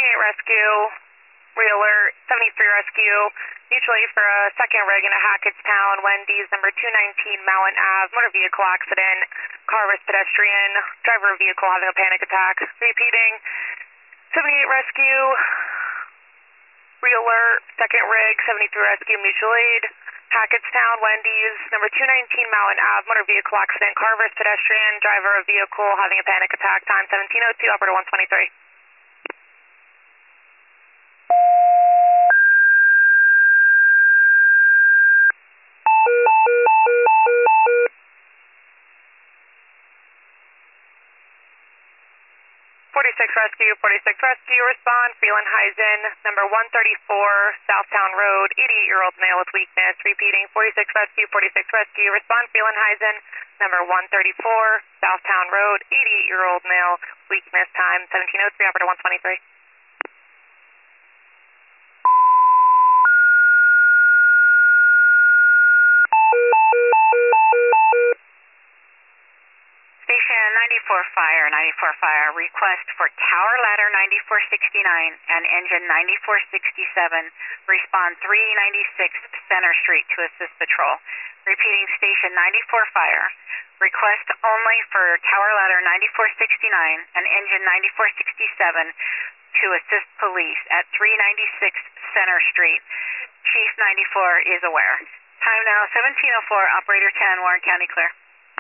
78 rescue, re-alert, 73 rescue, mutual aid for a second rig in a Hackettstown, Wendy's, number 219 Mountain Ave, motor vehicle accident, car risk pedestrian, driver of vehicle having a panic attack. Repeating, 78 rescue, re-alert, second rig, 73 rescue, mutual aid, Hackettstown, Wendy's, number 219 Mountain Ave, motor vehicle accident, car risk pedestrian, driver of vehicle having a panic attack, time 17:02, operator 123. 46 rescue, respond, Freeland-Heisen, number 134, Southtown Road, 88-year-old male with weakness. Repeating, 46 rescue, respond, Freeland-Heisen, number 134, Southtown Road, 88-year-old male, weakness, time 17:03, operator 123. Station 94 Fire, request for tower ladder 9469 and engine 9467, respond 396 Center Street to assist patrol. Repeating, Station 94 Fire, request only for tower ladder 9469 and engine 9467 to assist police at 396 Center Street. Chief 94 is aware. Time now 17:04, operator 10, Warren County clear.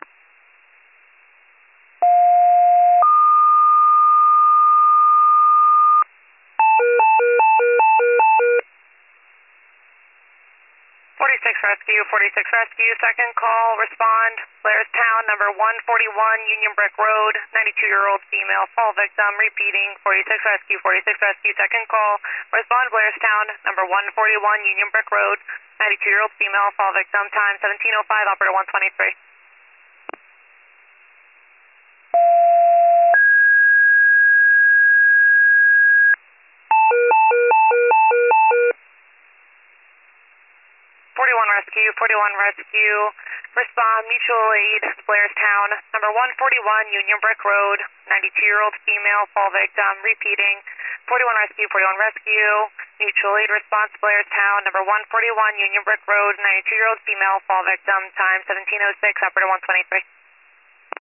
46 rescue, second call, respond, Blairstown, number 141, Union Brick Road, 92-year-old female, fall victim. Repeating, 46 rescue, second call, respond, Blairstown, number 141, Union Brick Road, 92-year-old female, fall victim, time 17:05, operator 123. 41 rescue, respond, mutual aid, Blairstown, number 141, Union Brick Road, 92-year-old female, fall victim. Repeating, 41 rescue, mutual aid response, Blairstown, number 141, Union Brick Road, 92-year-old female, fall victim, time 17:06, operator 123.